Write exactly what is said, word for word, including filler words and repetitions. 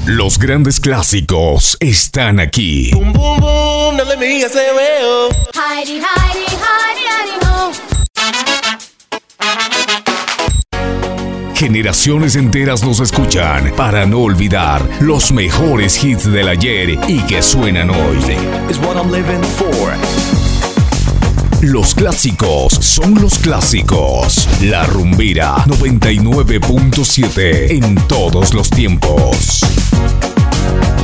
Los grandes clásicos están aquí. Boom, boom, boom, no le me digas ese veo. Heidi, Heidi, Heidi, Heidi, ho. Generaciones enteras nos escuchan para no olvidar los mejores hits del ayer y que suenan hoy. Is what I'm living for. Los clásicos son los clásicos. La Rumbera noventa y nueve punto siete en todos los tiempos.